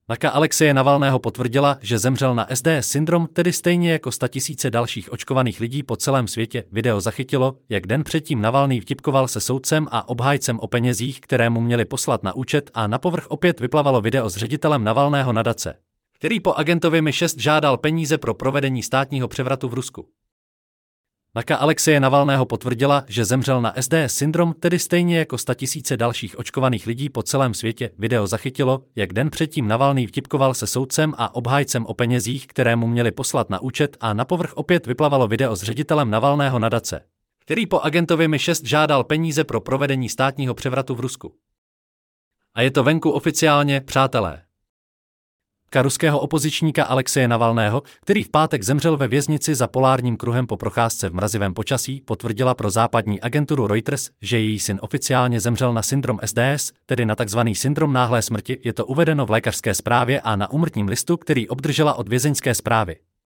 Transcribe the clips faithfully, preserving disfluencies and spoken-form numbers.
Matka Alexeje Navalného potvrdila, že zemřel na S D S syndrom, tedy stejně jako statisíce dalších očkovaných lidí po celém světě. Video zachytilo, jak den předtím Navalný vtipkoval se soudcem a obhájcem o penězích, které mu měli poslat na účet, a na povrch opět vyplavalo video s ředitelem Navalného nadace, který po agentovi M I šest žádal peníze pro provedení státního převratu v Rusku. Matka Alexeje Navalného potvrdila, že zemřel na S D S syndrom, tedy stejně jako statisíce dalších očkovaných lidí po celém světě. Video zachytilo, jak den předtím Navalný vtipkoval se soudcem a obhájcem o penězích, které mu měli poslat na účet, a na povrch opět vyplavalo video s ředitelem Navalného nadace, který po agentovi M I šest žádal peníze pro provedení státního převratu v Rusku. A je to venku oficiálně, přátelé. Matka ruského opozičníka Alexeje Navalného, který v pátek zemřel ve věznici za polárním kruhem po procházce v mrazivém počasí, potvrdila pro západní agenturu Reuters, že její syn oficiálně zemřel na syndrom S D S, tedy na tzv. Syndrom náhlé smrti. Je to uvedeno v lékařské zprávě a na úmrtním listu, který obdržela od vězeňské správy.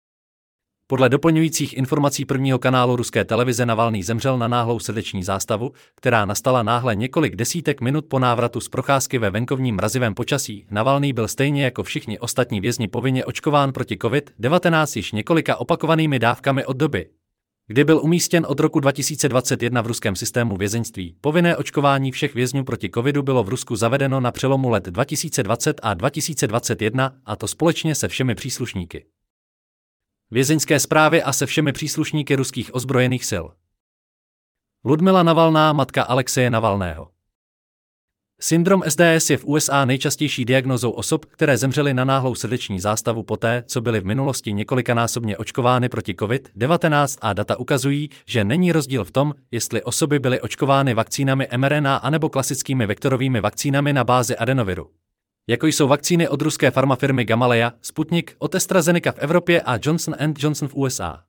Podle doplňujících informací prvního kanálu ruské televize Navalný zemřel na náhlou srdeční zástavu, která nastala náhle několik desítek minut po návratu z procházky ve venkovním mrazivém počasí. Navalný byl stejně jako všichni ostatní vězni povinně očkován proti COVID devatenáct již několika opakovanými dávkami od doby, kdy byl umístěn od roku dva tisíce dvacet jedna v ruském systému vězeňství. Povinné očkování všech vězňů proti covidu bylo v Rusku zavedeno na přelomu let dva tisíce dvacet a dva tisíce dvacet jedna, a to společně se všemi příslušníky vězeňské správy a se všemi příslušníky ruských ozbrojených sil. Ludmila Navalná, matka Alexeje Navalného. Syndrom S D S je v U S A nejčastější diagnózou osob, které zemřely na náhlou srdeční zástavu poté, co byly v minulosti několikanásobně očkovány proti COVID devatenáct, a data ukazují, že není rozdíl v tom, jestli osoby byly očkovány vakcínami M R N A anebo klasickými vektorovými vakcínami na bázi adenoviru, jako jsou vakcíny od ruské farmafirmy Gamaleya, Sputnik, od AstraZeneca v Evropě a Johnson and Johnson v U S A.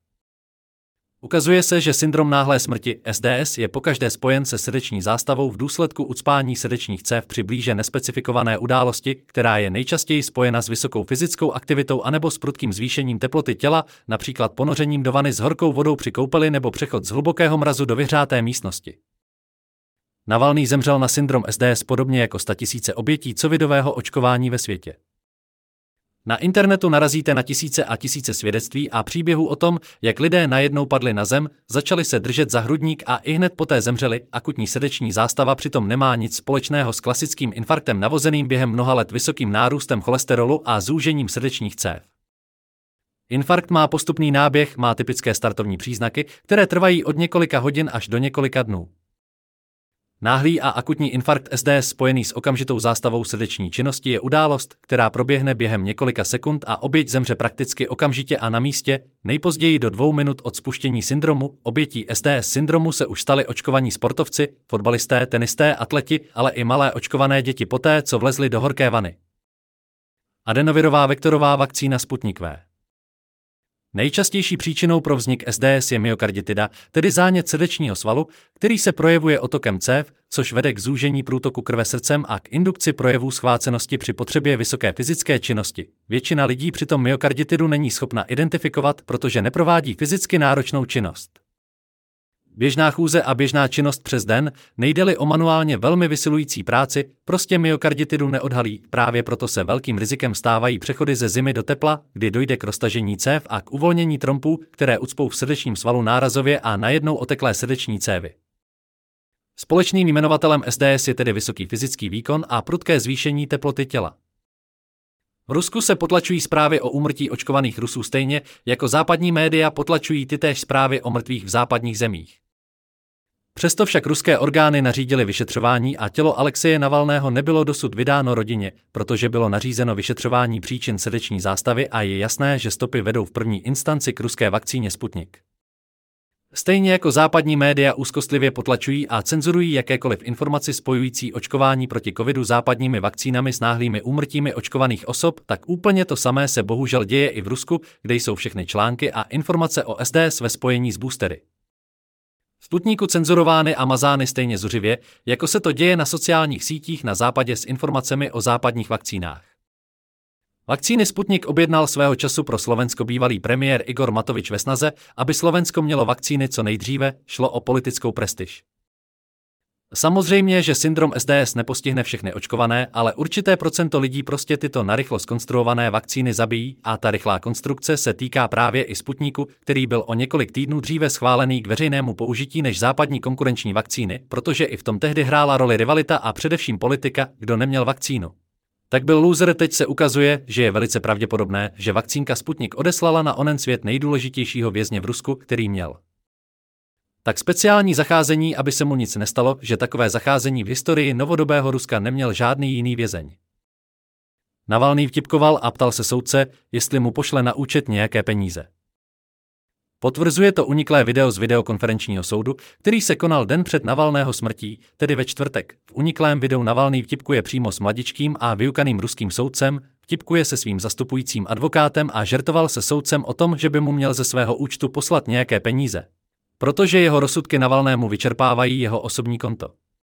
Ukazuje se, že syndrom náhlé smrti S D S je pokaždé spojen se srdeční zástavou v důsledku ucpání srdečních cév při blíže nespecifikované události, která je nejčastěji spojena s vysokou fyzickou aktivitou anebo s prudkým zvýšením teploty těla, například ponořením do vany s horkou vodou při koupeli nebo přechod z hlubokého mrazu do vyhřáté místnosti. Navalný zemřel na syndrom S D S podobně jako statisíce obětí covidového očkování ve světě. Na internetu narazíte na tisíce a tisíce svědectví a příběhů o tom, jak lidé najednou padli na zem, začali se držet za hrudník a ihned poté zemřeli. Akutní srdeční zástava přitom nemá nic společného s klasickým infarktem navozeným během mnoha let vysokým nárůstem cholesterolu a zúžením srdečních cév. Infarkt má postupný náběh, má typické startovní příznaky, které trvají od několika hodin až do několika dnů. Náhlý a akutní infarkt S D S spojený s okamžitou zástavou srdeční činnosti je událost, která proběhne během několika sekund a oběť zemře prakticky okamžitě a na místě, nejpozději do dvou minut od spuštění syndromu. Obětí S D S syndromu se už stali očkovaní sportovci, fotbalisté, tenisté, atleti, ale i malé očkované děti poté, co vlezli do horké vany. Adenovirová vektorová vakcína Sputnik V. Nejčastější příčinou pro vznik S D S je myokarditida, tedy zánět srdečního svalu, který se projevuje otokem cév, což vede k zúžení průtoku krve srdcem a k indukci projevů schvácenosti při potřebě vysoké fyzické činnosti. Většina lidí přitom myokarditidu není schopna identifikovat, protože neprovádí fyzicky náročnou činnost. Běžná chůze a běžná činnost přes den, nejde-li o manuálně velmi vysilující práci, prostě myokarditidu neodhalí. Právě proto se velkým rizikem stávají přechody ze zimy do tepla, kdy dojde k roztažení cév a k uvolnění trompů, které ucpou v srdečním svalu nárazově a najednou oteklé srdeční cévy. Společným jmenovatelem S D S je tedy vysoký fyzický výkon a prudké zvýšení teploty těla. V Rusku se potlačují zprávy o úmrtí očkovaných Rusů stejně, jako západní média potlačují tytéž zprávy o mrtvých v západních zemích. Přesto však ruské orgány nařídily vyšetřování a tělo Alexeje Navalného nebylo dosud vydáno rodině, protože bylo nařízeno vyšetřování příčin srdeční zástavy a je jasné, že stopy vedou v první instanci k ruské vakcíně Sputnik. Stejně jako západní média úzkostlivě potlačují a cenzurují jakékoliv informaci spojující očkování proti covidu západními vakcínami s náhlými úmrtími očkovaných osob, tak úplně to samé se bohužel děje i v Rusku, kde jsou všechny články a informace o S D S ve spojení s boostery Sputniku cenzurovány a mazány stejně zuřivě, jako se to děje na sociálních sítích na západě s informacemi o západních vakcínách. Vakcíny Sputnik objednal svého času pro Slovensko bývalý premiér Igor Matovič ve snaze, aby Slovensko mělo vakcíny co nejdříve, šlo o politickou prestiž. Samozřejmě, že syndrom S D S nepostihne všechny očkované, ale určité procento lidí prostě tyto narychlo zkonstruované vakcíny zabijí a ta rychlá konstrukce se týká právě i Sputniku, který byl o několik týdnů dříve schválený k veřejnému použití než západní konkurenční vakcíny, protože i v tom tehdy hrála roli rivalita a především politika, kdo neměl vakcínu. Tak byl loser, teď se ukazuje, že je velice pravděpodobné, že vakcínka Sputnik odeslala na onen svět nejdůležitějšího vězně v Rusku, který měl tak speciální zacházení, aby se mu nic nestalo, že takové zacházení v historii novodobého Ruska neměl žádný jiný vězeň. Navalný vtipkoval a ptal se soudce, jestli mu pošle na účet nějaké peníze. Potvrzuje to uniklé video z videokonferenčního soudu, který se konal den před Navalného smrtí, tedy ve čtvrtek. V uniklém videu Navalný vtipkuje přímo s mladičkým a vyukaným ruským soudcem, vtipkuje se svým zastupujícím advokátem a žertoval se soudcem o tom, že by mu měl ze svého účtu poslat nějaké peníze, protože jeho rozsudky Navalnému vyčerpávají jeho osobní konto.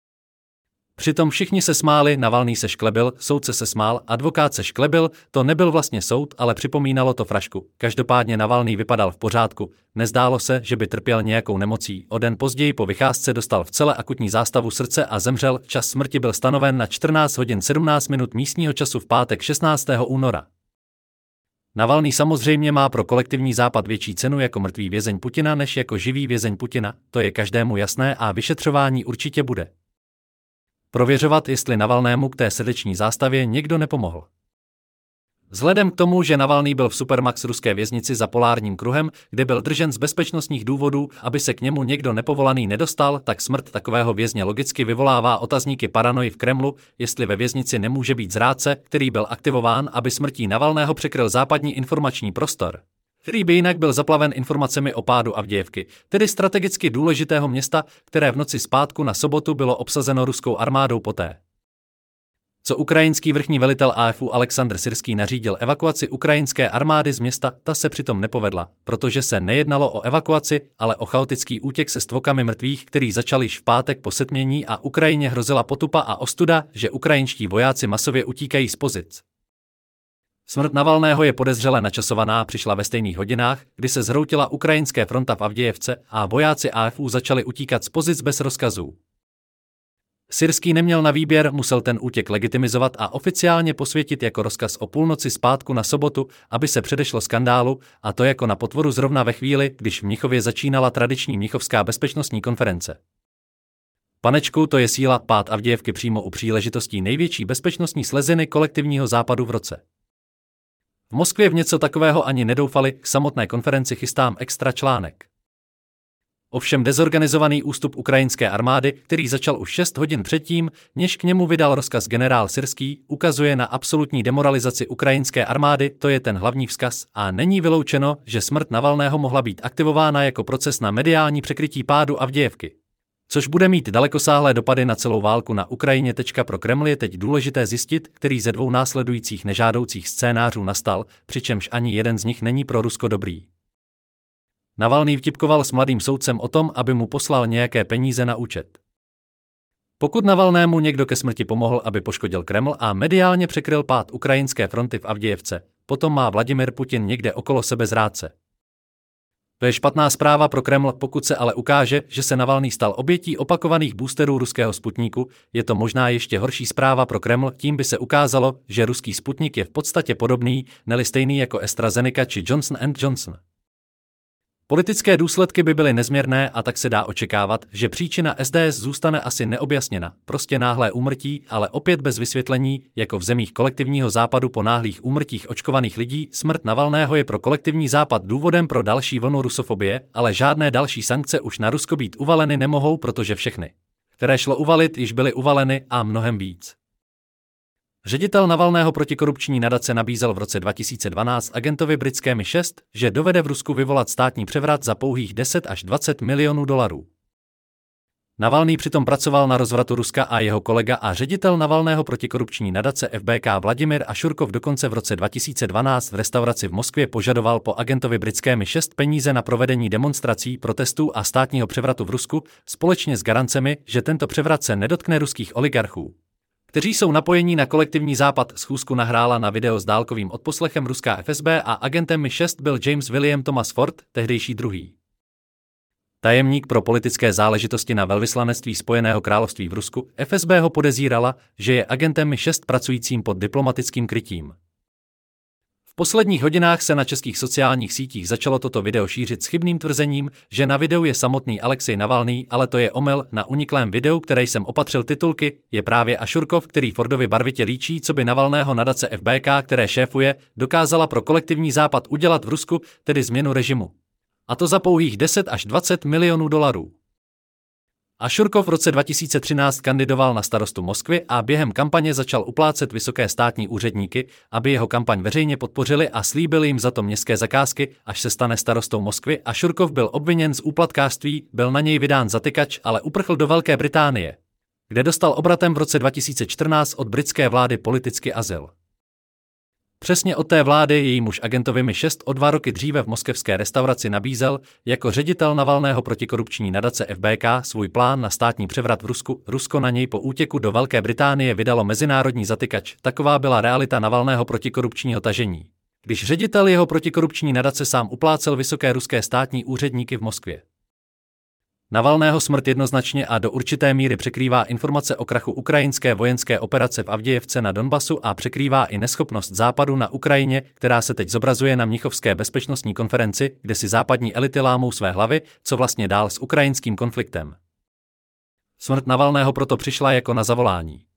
Přitom všichni se smáli, Navalný se šklebil, soudce se smál, advokát se šklebil, to nebyl vlastně soud, ale připomínalo to frašku. Každopádně Navalný vypadal v pořádku, nezdálo se, že by trpěl nějakou nemocí. O den později po vycházce dostal vcele akutní zástavu srdce a zemřel, čas smrti byl stanoven na čtrnáct hodin sedmnáct minut místního času v pátek šestnáctého února. Navalný samozřejmě má pro kolektivní západ větší cenu jako mrtvý vězeň Putina než jako živý vězeň Putina, to je každému jasné a vyšetřování určitě bude prověřovat, jestli Navalnému k té srdeční zástavě někdo nepomohl. Vzhledem k tomu, že Navalný byl v Supermax ruské věznici za polárním kruhem, kde byl držen z bezpečnostních důvodů, aby se k němu někdo nepovolaný nedostal, tak smrt takového vězně logicky vyvolává otazníky paranoji v Kremlu, jestli ve věznici nemůže být zrádce, který byl aktivován, aby smrtí Navalného překryl západní informační prostor, který by jinak byl zaplaven informacemi o pádu Avdějevky, tedy strategicky důležitého města, které v noci z pátku na sobotu bylo obsazeno ruskou armádou poté, co ukrajinský vrchní velitel A F U Aleksandr Syrský nařídil evakuaci ukrajinské armády z města, ta se přitom nepovedla, protože se nejednalo o evakuaci, ale o chaotický útěk se stvokami mrtvých, který začal již v pátek po setmění a Ukrajině hrozila potupa a ostuda, že ukrajinští vojáci masově utíkají z pozic. Smrt Navalného je podezřele načasovaná, přišla ve stejných hodinách, kdy se zhroutila ukrajinské fronta v Avdějevce a vojáci A F U začali utíkat z pozic bez rozkazů. Syrský neměl na výběr, musel ten útěk legitimizovat a oficiálně posvětit jako rozkaz o půlnoci zpátku na sobotu, aby se předešlo skandálu, a to jako na potvoru zrovna ve chvíli, když v Mnichově začínala tradiční mnichovská bezpečnostní konference. Panečku, to je síla, pád Avdějevky přímo u příležitostí největší bezpečnostní sleziny kolektivního západu v roce. V Moskvě v něco takového ani nedoufali, k samotné konferenci chystám extra článek. Ovšem dezorganizovaný ústup ukrajinské armády, který začal už šest hodin předtím, než k němu vydal rozkaz generál Syrský, ukazuje na absolutní demoralizaci ukrajinské armády, to je ten hlavní vzkaz, a není vyloučeno, že smrt Navalného mohla být aktivována jako proces na mediální překrytí pádu Avdějevky. Což bude mít dalekosáhlé dopady na celou válku na Ukrajině. Pro Kreml je teď důležité zjistit, který ze dvou následujících nežádoucích scénářů nastal, přičemž ani jeden z nich není pro Rusko dobrý. Navalný vtipkoval s mladým soudcem o tom, aby mu poslal nějaké peníze na účet. Pokud Navalnému někdo ke smrti pomohl, aby poškodil Kreml a mediálně překryl pád ukrajinské fronty v Avdějevce, potom má Vladimir Putin někde okolo sebe zrádce. To je špatná zpráva pro Kreml, pokud se ale ukáže, že se Navalný stal obětí opakovaných boosterů ruského Sputniku, je to možná ještě horší zpráva pro Kreml, tím by se ukázalo, že ruský Sputnik je v podstatě podobný, neli stejný jako AstraZeneca či Johnson and Johnson. Politické důsledky by byly nezměrné a tak se dá očekávat, že příčina S D S zůstane asi neobjasněna, prostě náhlé úmrtí, ale opět bez vysvětlení, jako v zemích kolektivního západu po náhlých úmrtích očkovaných lidí. Smrt Navalného je pro kolektivní západ důvodem pro další vlnu rusofobie, ale žádné další sankce už na Rusko být uvaleny nemohou, protože všechny, které šlo uvalit, již byly uvaleny a mnohem víc. Ředitel Navalného protikorupční nadace nabízel v roce dva tisíce dvanáct agentovi britské M I šest, že dovede v Rusku vyvolat státní převrat za pouhých deset až dvacet milionů dolarů. Navalný přitom pracoval na rozvratu Ruska a jeho kolega a ředitel Navalného protikorupční nadace F B K Vladimir Ašurkov dokonce v roce dva tisíce dvanáct v restauraci v Moskvě požadoval po agentovi britské M I šest peníze na provedení demonstrací, protestů a státního převratu v Rusku, společně s garancemi, že tento převrat se nedotkne ruských oligarchů, kteří jsou napojení na kolektivní západ. Schůzku nahrála na video s dálkovým odposlechem ruská F S B a agentem M I šest byl James William Thomas Ford, tehdejší druhý Tajemník pro politické záležitosti na velvyslanectví Spojeného království v Rusku F S B ho podezírala, že je agentem M I šest pracujícím pod diplomatickým krytím. V posledních hodinách se na českých sociálních sítích začalo toto video šířit s chybným tvrzením, že na videu je samotný Alexej Navalný, ale to je omyl. Na uniklém videu, které jsem opatřil titulky, je právě Ašurkov, který Fordovi barvitě líčí, co by Navalného nadace F B K, které šéfuje, dokázala pro kolektivní západ udělat v Rusku, tedy změnu režimu. A to za pouhých deset až dvacet milionů dolarů. Ašurkov v roce dva tisíce třináct kandidoval na starostu Moskvy a během kampaně začal uplácet vysoké státní úředníky, aby jeho kampaň veřejně podpořili a slíbili jim za to městské zakázky, až se stane starostou Moskvy. Ašurkov byl obviněn z úplatkářství, byl na něj vydán zatykač, ale uprchl do Velké Británie, kde dostal obratem v roce dva tisíce čtrnáct od britské vlády politický azyl. Přesně od té vlády její muž agentovi M I šest o dva roky dříve v moskevské restauraci nabízel jako ředitel Navalného protikorupční nadace F B K svůj plán na státní převrat v Rusku. Rusko na něj po útěku do Velké Británie vydalo mezinárodní zatykač. Taková byla realita Navalného protikorupčního tažení, když ředitel jeho protikorupční nadace sám uplácel vysoké ruské státní úředníky v Moskvě. Navalného smrt jednoznačně a do určité míry překrývá informace o krachu ukrajinské vojenské operace v Avdějevce na Donbasu a překrývá i neschopnost Západu na Ukrajině, která se teď zobrazuje na Mnichovské bezpečnostní konferenci, kde si západní elity lámou své hlavy, co vlastně dál s ukrajinským konfliktem. Smrt Navalného proto přišla jako na zavolání.